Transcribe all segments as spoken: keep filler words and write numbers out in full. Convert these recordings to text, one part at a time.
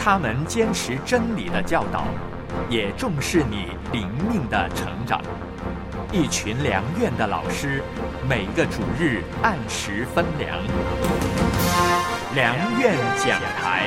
他们坚持真理的教导，也重视你灵命的成长。一群良院的老师，每个主日按时分粮。良院讲台。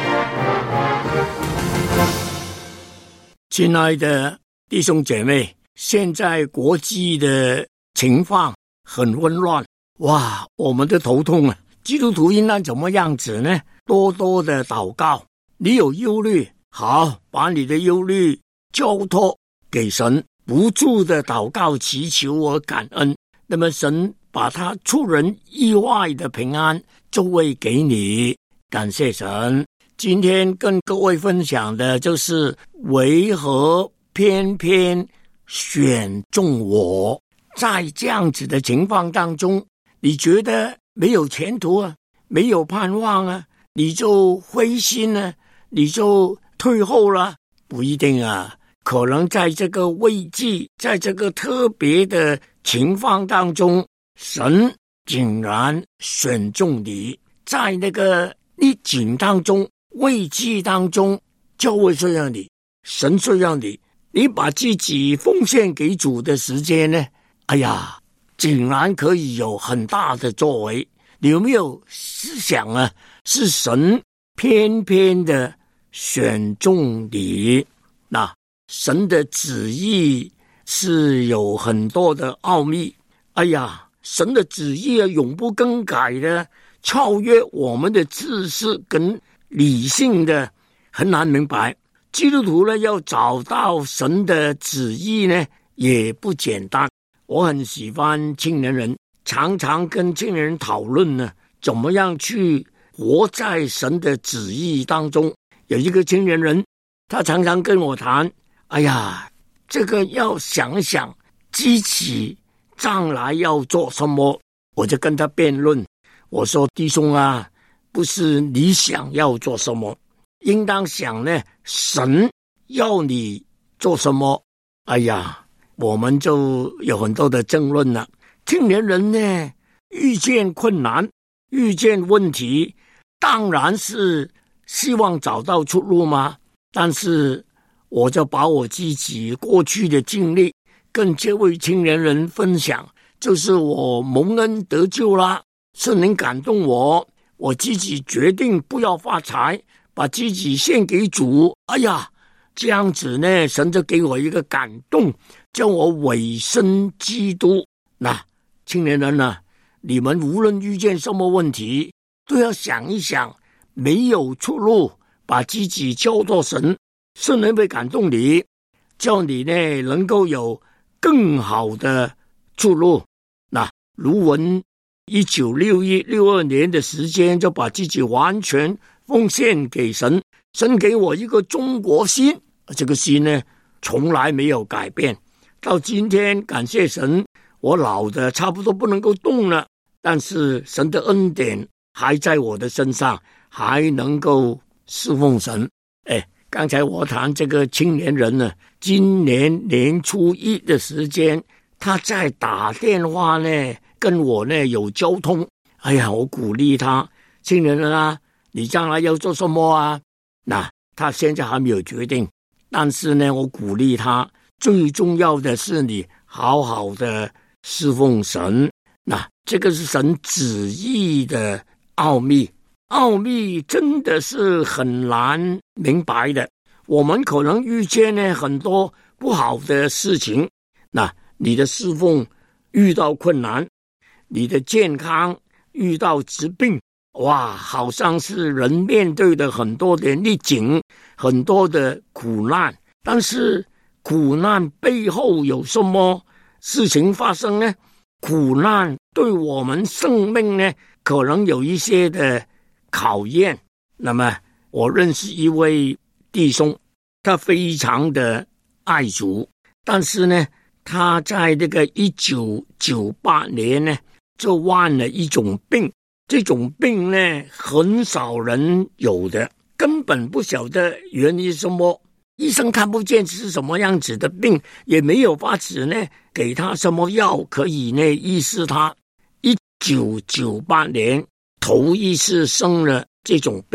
亲爱的弟兄姐妹，现在国际的情况很混乱，哇，我们的头痛啊！基督徒应当怎么样子呢？多多的祷告。你有忧虑，好，把你的忧虑交托给神，不住的祷告祈求和感恩，那么神把他出人意外的平安就会给你。感谢神。今天跟各位分享的就是为何偏偏选中我。在这样子的情况当中，你觉得没有前途啊，没有盼望啊，你就灰心啊，你就退后了？不一定啊，可能在这个危机，在这个特别的情况当中，神竟然选中你。在那个逆境当中，危机当中，就会这样你，神这样你，你把自己奉献给主的时间呢，哎呀，竟然可以有很大的作为。你有没有思想啊？是神偏偏的选中你。那神的旨意是有很多的奥秘，哎呀，神的旨意啊，永不更改的，超越我们的知识跟理性的，很难明白。基督徒呢，要找到神的旨意呢，也不简单。我很喜欢青年人，常常跟青年人讨论呢，怎么样去活在神的旨意当中。有一个青年人，他常常跟我谈，哎呀，这个要想想自己将来要做什么。我就跟他辩论，我说弟兄啊，不是你想要做什么，应当想呢，神要你做什么。哎呀，我们就有很多的争论了。青年人呢，遇见困难，遇见问题，当然是希望找到出路吗？但是我就把我自己过去的经历跟这位青年人分享，就是我蒙恩得救了，圣灵感动我，我自己决定不要发财，把自己献给主。哎呀，这样子呢，神就给我一个感动，叫我委身基督。那青年人呢，你们无论遇见什么问题，都要想一想，没有出路，把自己交托神，圣灵会感动你，叫你呢能够有更好的出路。那卢文一九六一六二年的时间，就把自己完全奉献给神，神给我一个中国心，这个心呢从来没有改变。到今天感谢神，我老的差不多不能够动了，但是神的恩典还在我的身上，还能够侍奉神。哎，刚才我谈这个青年人呢，今年年初一的时间，他在打电话呢跟我呢有交通。哎呀，我鼓励他，青年人啊，你将来要做什么啊？那他现在还没有决定，但是呢，我鼓励他，最重要的是你好好的侍奉神。那这个是神旨意的奥秘，奥秘真的是很难明白的。我们可能遇见呢很多不好的事情，那你的侍奉遇到困难，你的健康遇到疾病，哇，好像是人面对的很多的逆境，很多的苦难。但是苦难背后有什么事情发生呢？苦难对我们生命呢可能有一些的考验。那么我认识一位弟兄，他非常的爱主，但是呢他在这个一九九八年呢就患了一种病，这种病呢很少人有的，根本不晓得原因什么，医生看不见是什么样子的病，也没有法子呢给他什么药可以呢医治他。一九九八年头一次生了这种病，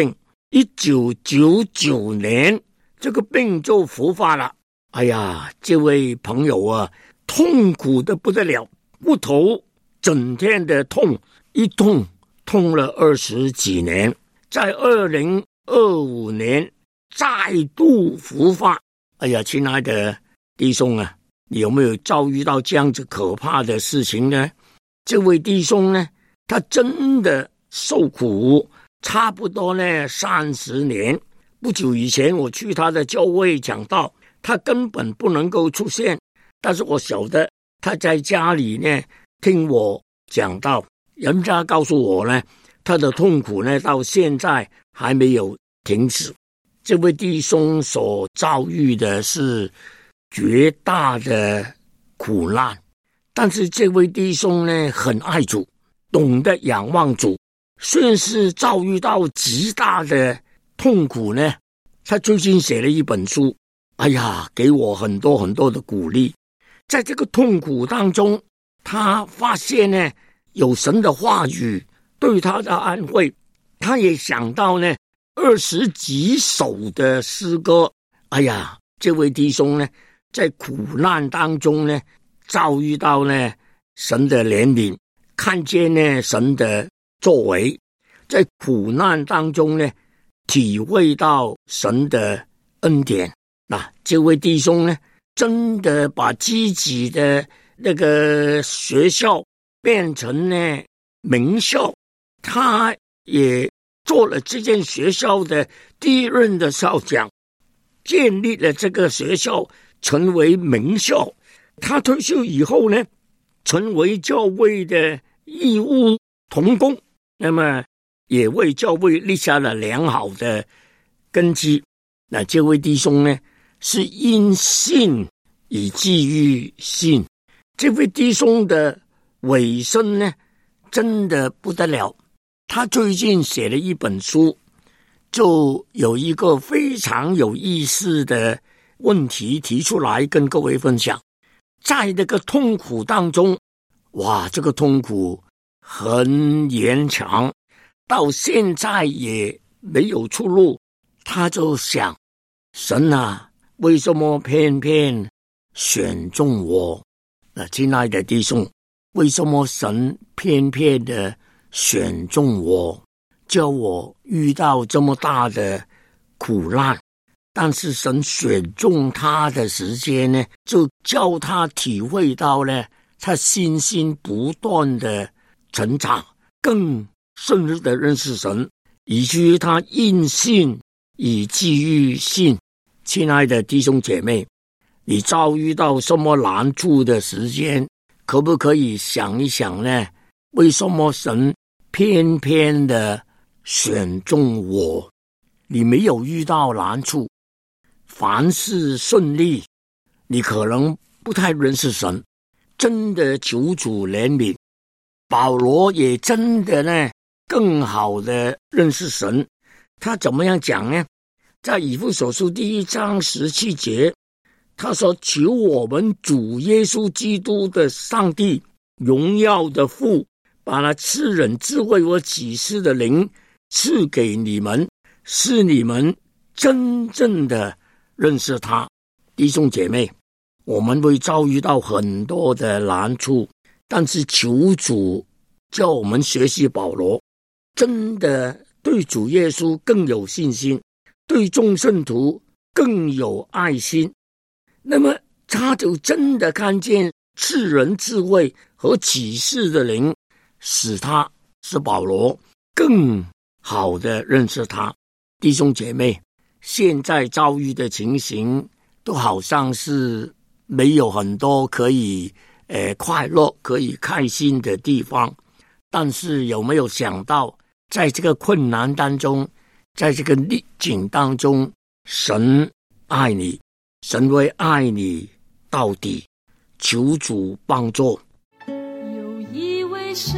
一九九九年，这个病就复发了。哎呀，这位朋友啊，痛苦的不得了，骨头整天的痛，一痛痛了二十几年，在二零二五年再度复发。哎呀，亲爱的弟兄啊，你有没有遭遇到这样子可怕的事情呢？这位弟兄呢，他真的受苦，差不多呢三十年。不久以前我去他的教会讲道，他根本不能够出现，但是我晓得他在家里呢听我讲道，人家告诉我呢，他的痛苦呢到现在还没有停止。这位弟兄所遭遇的是绝大的苦难，但是这位弟兄呢很爱主，懂得仰望主，虽然是遭遇到极大的痛苦呢，他最近写了一本书，哎呀，给我很多很多的鼓励。在这个痛苦当中，他发现呢有神的话语对他的安慰，他也想到呢二十几首的诗歌。哎呀，这位弟兄呢在苦难当中呢遭遇到呢神的怜悯，看见呢神的作为，在苦难当中呢体会到神的恩典。那这位弟兄呢真的把自己的那个学校变成呢名校，他也做了这间学校的第一任的校长，建立了这个学校成为名校。他退休以后呢成为教会的义务同工，那么也为教会立下了良好的根基。那这位弟兄呢是因信以寄于信，这位弟兄的尾声呢真的不得了。他最近写了一本书，就有一个非常有意思的问题提出来跟各位分享。在那个痛苦当中，哇，这个痛苦很延长，到现在也没有出路。他就想，神啊，为什么偏偏选中我？那亲爱的弟兄，为什么神偏偏的选中我，叫我遇到这么大的苦难？但是神选中他的时间呢，就叫他体会到了他信心不断的成长，更深入的认识神，以至于他因信以寄于信。亲爱的弟兄姐妹，你遭遇到什么难处的时间，可不可以想一想呢？为什么神偏偏的选中我？你没有遇到难处，凡事顺利，你可能不太认识神，真的求主怜悯。保罗也真的呢更好的认识神，他怎么样讲呢？在以弗所书第一章十七节，他说，求我们主耶稣基督的上帝，荣耀的父，把那赐人智慧和启示的灵赐给你们，使你们真正的认识他。弟兄姐妹，我们会遭遇到很多的难处，但是求主叫我们学习保罗，真的对主耶稣更有信心，对众圣徒更有爱心。那么他就真的看见赐人智慧和启示的灵，使他使保罗更好的认识他。弟兄姐妹，现在遭遇的情形都好像是没有很多可以呃快乐可以开心的地方，但是有没有想到，在这个困难当中，在这个逆境当中，神爱你，神会爱你到底。求主帮助。 有一位神，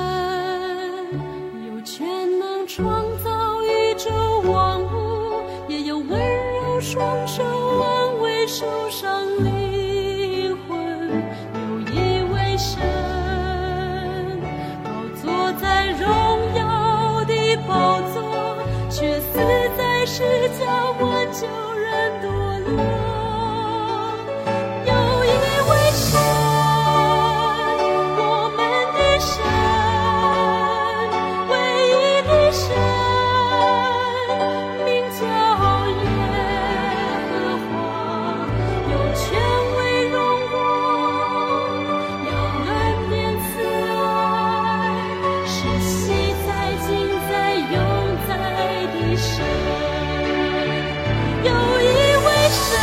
有全能创造宇宙万物，也有温柔双手安慰受伤灵魂。有一位神，高坐在荣耀的宝座，却似架挽救人堕落。有一位神，我们的神，唯一的神，名叫耶和华，有权威荣光，有恩典慈爱，是昔在今在永在的神。有一位神，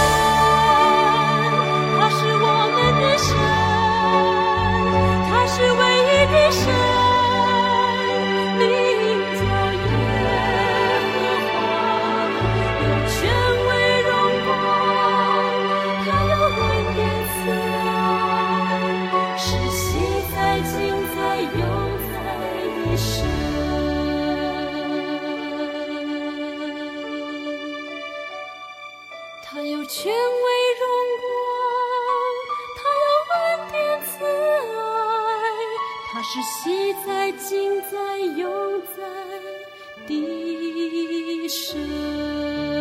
他是我们的神，他是唯一的神，名叫耶和华，有权威荣光，他有恩典慈爱，是昔在今在永在的神。他有权威荣光，他有恩典慈爱，他是昔在今在永在的神。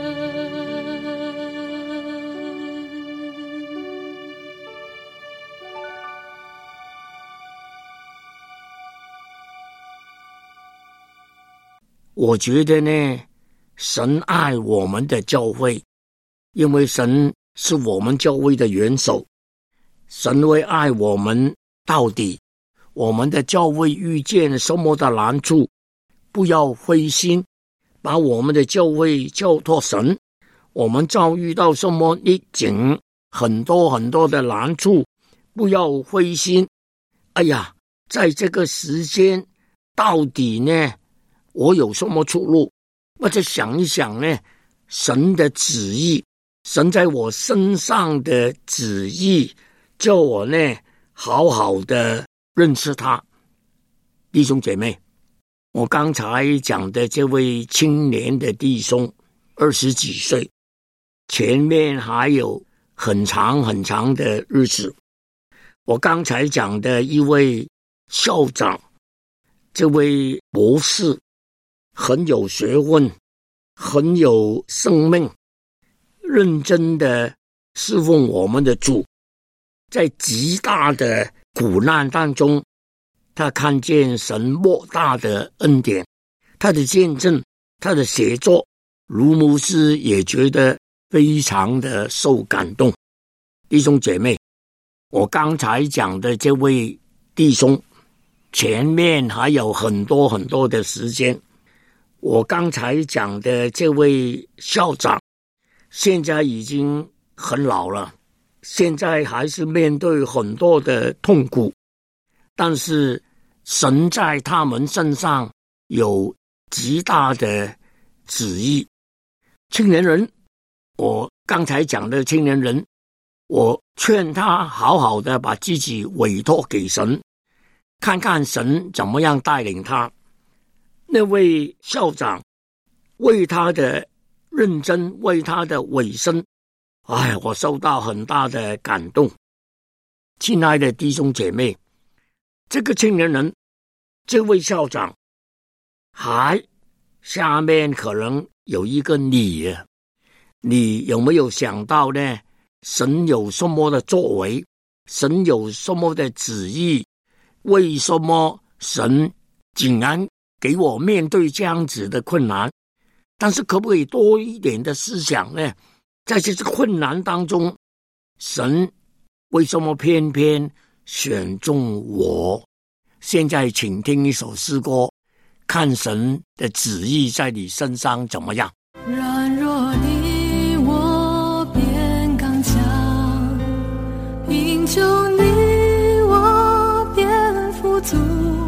我觉得呢，神爱我们的教会，因为神是我们教会的元首，神会爱我们到底。我们的教会遇见什么的难处，不要灰心，把我们的教会交托神。我们遭遇到什么逆境，很多很多的难处，不要灰心。哎呀，在这个时间到底呢，我有什么出路？我再想一想呢，神的旨意，神在我身上的旨意，叫我呢好好的认识他。弟兄姐妹，我刚才讲的这位青年的弟兄，二十几岁，前面还有很长很长的日子。我刚才讲的一位校长，这位博士，很有学问，很有生命，认真的侍奉我们的主，在极大的苦难当中，他看见神莫大的恩典，他的见证，他的写作，卢牧师也觉得非常的受感动。弟兄姐妹，我刚才讲的这位弟兄，前面还有很多很多的时间。我刚才讲的这位校长，现在已经很老了，现在还是面对很多的痛苦，但是神在他们身上有极大的旨意。青年人，我刚才讲的青年人，我劝他好好的把自己委托给神，看看神怎么样带领他。那位校长为他的认真，为他的委身，哎，我受到很大的感动。亲爱的弟兄姐妹，这个青年人，这位校长，还下面可能有一个你啊，你有没有想到呢？神有什么的作为？神有什么的旨意？为什么神竟然给我面对这样子的困难？但是可不可以多一点的思想呢？在这个困难当中，神为什么偏偏选中我？现在请听一首诗歌，看神的旨意在你身上怎么样。 软弱的我变刚强，贫穷的我变富足，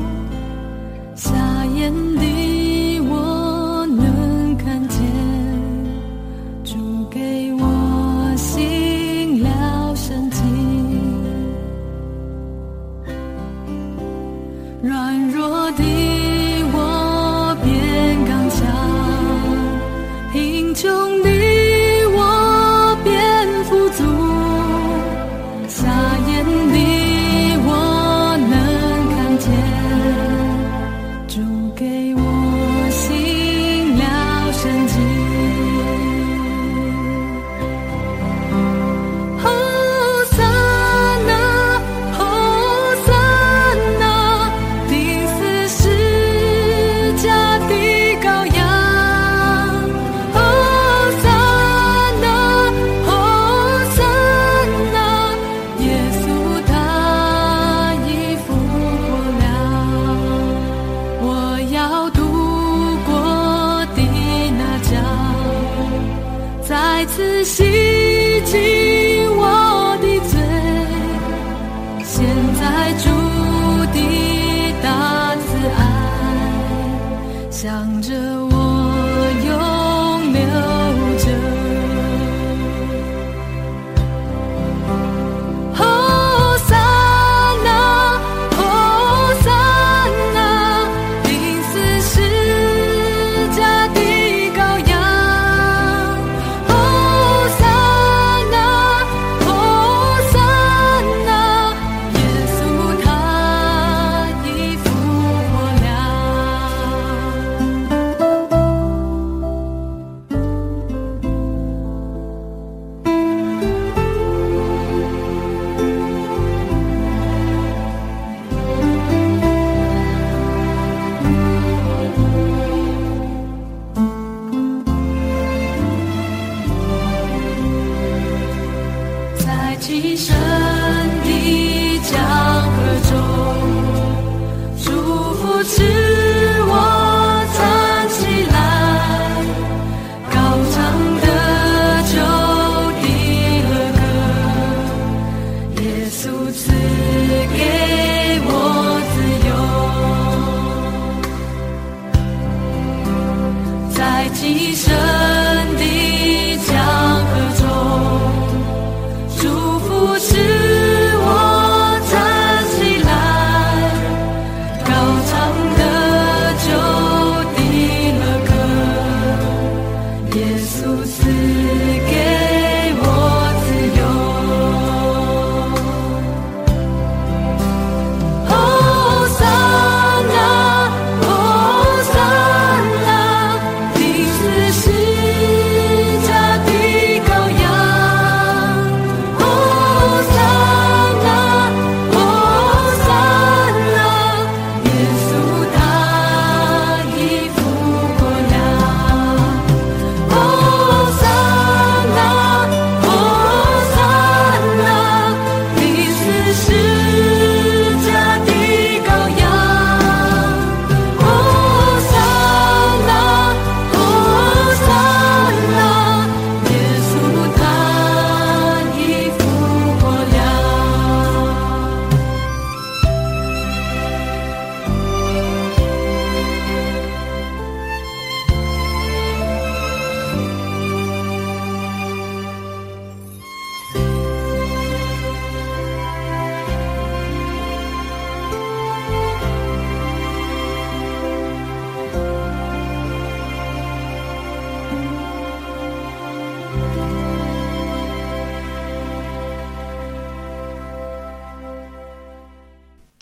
瞎眼的我能看见，主给我行了神迹。软弱的我变刚强，贫穷的我变富足，瞎眼的我能看见，主给我行了神迹。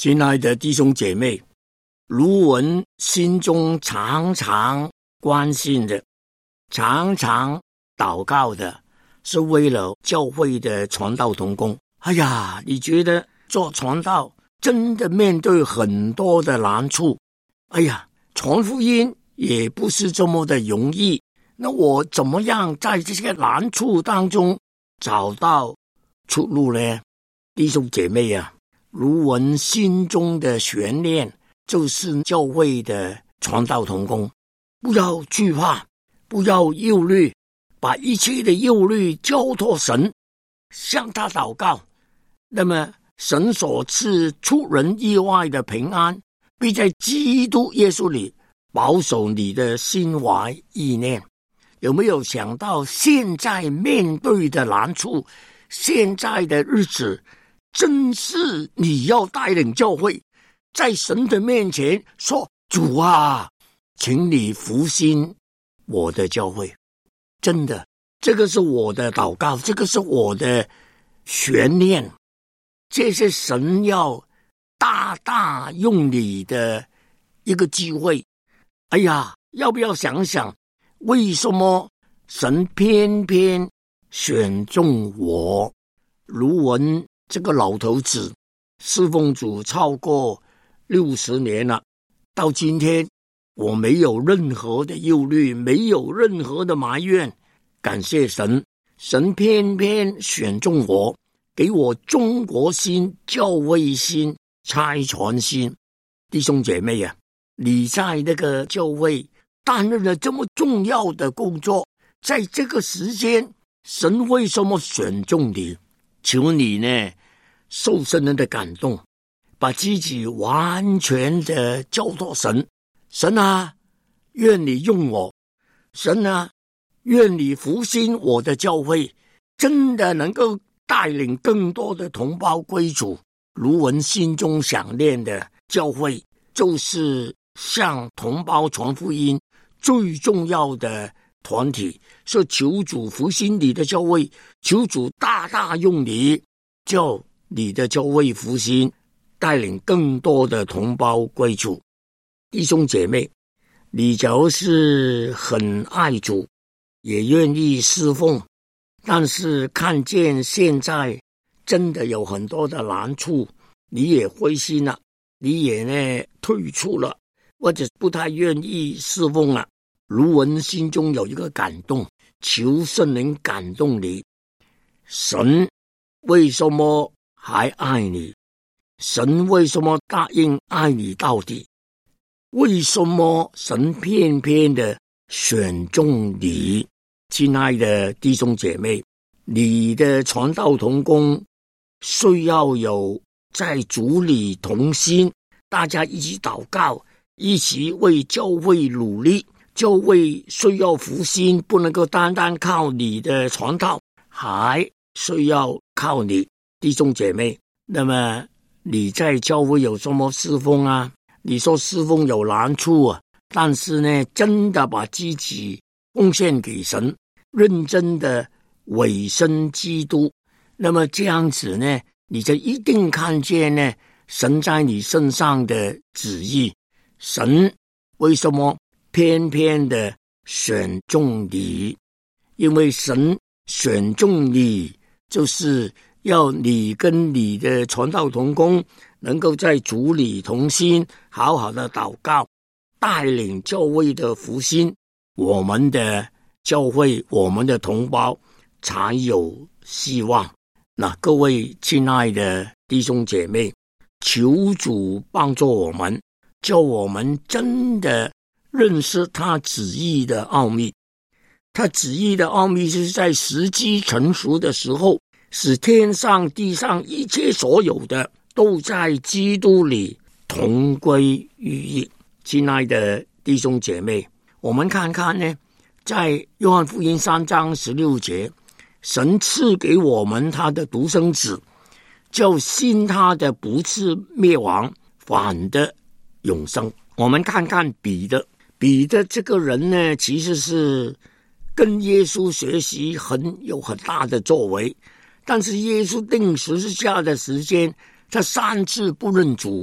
亲爱的弟兄姐妹，卢文心中常常关心的，常常祷告的，是为了教会的传道同工。哎呀，你觉得做传道真的面对很多的难处，哎呀，传福音也不是这么的容易，那我怎么样在这些难处当中找到出路呢？弟兄姐妹啊，卢文心中的悬念就是教会的传道同工，不要惧怕，不要忧虑，把一切的忧虑交托神，向他祷告，那么神所赐出人意外的平安，必在基督耶稣里保守你的心怀意念。有没有想到现在面对的难处，现在的日子，真是你要带领教会在神的面前说，主啊，请你复兴我的教会。真的，这个是我的祷告，这个是我的悬念，这是神要大大用你的一个机会。哎呀，要不要想想为什么神偏偏选中我卢文这个老头子，侍奉主超过六十年了，到今天我没有任何的忧虑，没有任何的埋怨，感谢神，神偏偏选中我，给我中国心、教会心、差传心。弟兄姐妹啊，你在那个教会担任了这么重要的工作，在这个时间，神为什么选中你？求你呢，受圣灵的感动，把自己完全的交托神。神啊，愿你用我，神啊，愿你复兴我的教会，真的能够带领更多的同胞归主。卢文心中想念的教会，就是向同胞传福音最重要的团体，是求主复兴你的教会，求主大大用你，叫你的教会复兴，带领更多的同胞归主。弟兄姐妹，你假如是很爱主，也愿意侍奉，但是看见现在真的有很多的难处，你也灰心了，你也呢退出了，或者不太愿意侍奉了。卢文心中有一个感动，求圣灵感动你。神为什么还爱你？神为什么答应爱你到底？为什么神偏偏的选中你？亲爱的弟兄姐妹，你的传道同工需要有在主里同心，大家一起祷告，一起为教会努力。教会需要复兴，不能够单单靠你的传道，还需要靠你。弟兄姐妹，那么你在教会有什么侍奉啊？你说侍奉有难处啊，但是呢，真的把自己奉献给神，认真的委身基督，那么这样子呢，你就一定看见呢，神在你身上的旨意。神为什么偏偏的选中你？因为神选中你，就是要你跟你的传道同工能够在主里同心，好好的祷告，带领教会的复兴，我们的教会，我们的同胞才有希望。那各位亲爱的弟兄姐妹，求主帮助我们，叫我们真的认识他旨意的奥秘。他旨意的奥秘是在时机成熟的时候，使天上地上一切所有的都在基督里同归于一。亲爱的弟兄姐妹，我们看看呢，在约翰福音三章十六节，神赐给我们他的独生子，叫信他的不至灭亡，反的永生。我们看看彼得，彼得这个人呢，其实是跟耶稣学习很有很大的作为，但是耶稣定十字架的时间，他三次不认主，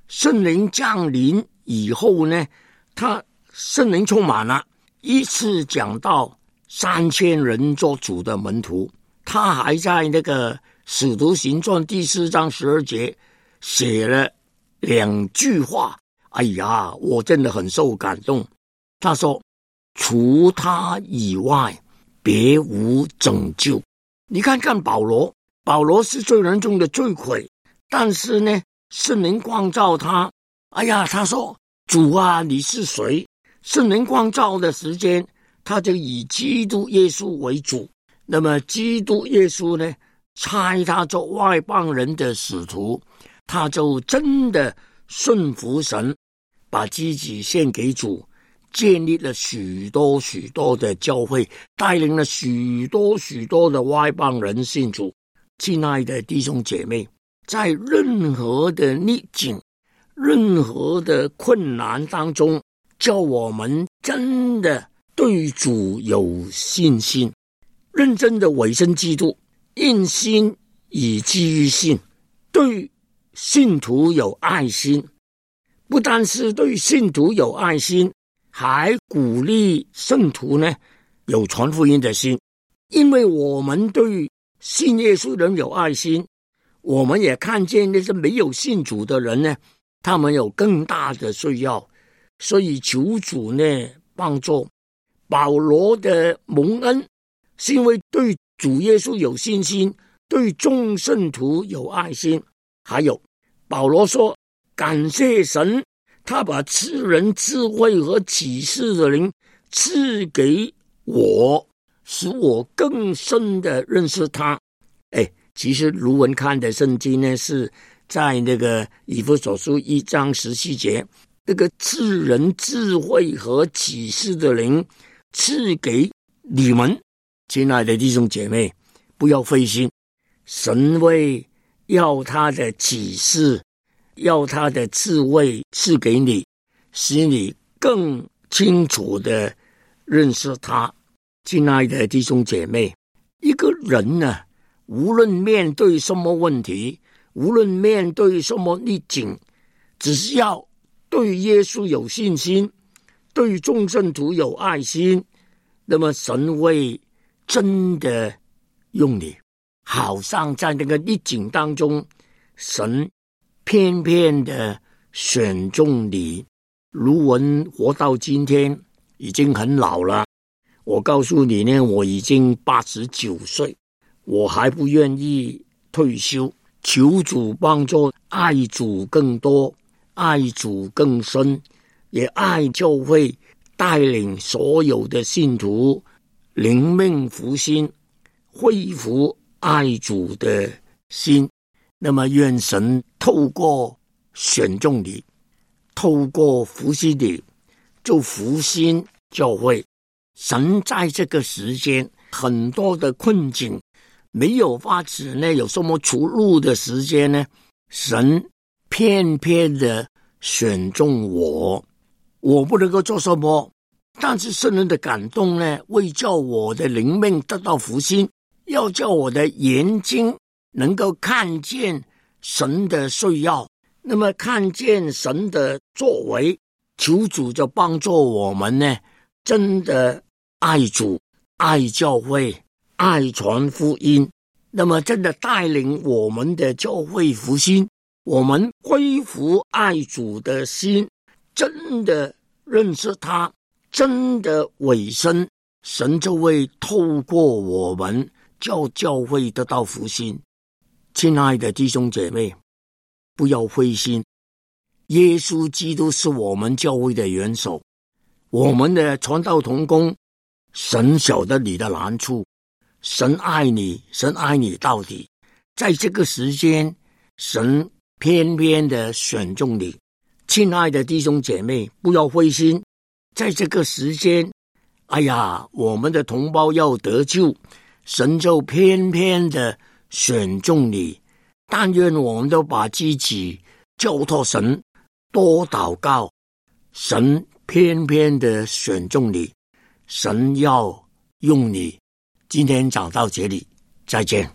圣灵降临以后呢，他圣灵充满了，一次讲到三千人做主的门徒。他还在那个使徒行传第四章十二节写了两句话，哎呀，我真的很受感动。他说，除他以外别无拯救。你看看保罗，保罗是罪人中的罪魁，但是呢，圣灵光照他，哎呀，他说，主啊，你是谁？圣灵光照的时间，他就以基督耶稣为主。那么基督耶稣呢，差他做外邦人的使徒，他就真的顺服神，把自己献给主，建立了许多许多的教会，带领了许多许多的外邦人信主。亲爱的弟兄姐妹，在任何的逆境，任何的困难当中，叫我们真的对主有信心，认真的委身基督，因信以基于信，对信徒有爱心，不单是对信徒有爱心，还鼓励圣徒呢有传福音的心。因为我们对信耶稣人有爱心，我们也看见那些没有信主的人呢，他们有更大的需要，所以求主呢帮助。保罗的蒙恩是因为对主耶稣有信心，对众圣徒有爱心。还有保罗说，感谢神，他把赐人智慧和启示的灵赐给我，使我更深的认识他。哎，其实卢文看的圣经呢，是在那个以弗所书一章十七节，那个赐人智慧和启示的灵赐给你们。亲爱的弟兄姐妹，不要灰心，神会要他的启示，要他的智慧赐给你，使你更清楚的认识他。亲爱的弟兄姐妹，一个人呢，无论面对什么问题，无论面对什么逆境，只是要对耶稣有信心，对众圣徒有爱心，那么神会真的用你，好像在那个逆境当中，神偏偏的选中你。卢文活到今天已经很老了，我告诉你呢，我已经八十九岁，我还不愿意退休。求主帮助，爱主更多，爱主更深，也爱教会，带领所有的信徒灵命复兴，恢复爱主的心。那么愿神透过选中你，透过复兴你，就复兴教会。神在这个时间很多的困境，没有法子呢，有什么出路的时间呢，神偏偏的选中我，我不能够做什么，但是圣人的感动呢，为叫我的灵命得到复兴，要叫我的眼睛能够看见神的需要，那么看见神的作为，求主就帮助我们呢，真的爱主，爱教会，爱传福音，那么真的带领我们的教会复兴，我们恢复爱主的心，真的认识他，真的委身，神就会透过我们叫教会得到复兴。亲爱的弟兄姐妹，不要灰心，耶稣基督是我们教会的元首，我们的传道同工，神晓得你的难处，神爱你，神爱你到底。在这个时间，神偏偏的选中你。亲爱的弟兄姐妹，不要灰心，在这个时间，哎呀，我们的同胞要得救，神就偏偏的选中你。但愿我们都把自己交托神，多祷告，神偏偏的选中你，神要用你。今天讲到这里，再见。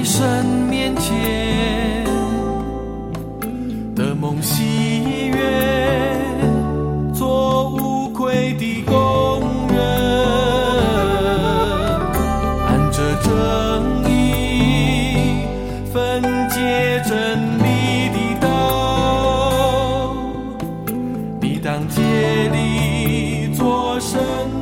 神面前的梦喜悦，做无愧的工人，按着正义分解真理的道，你当竭力做神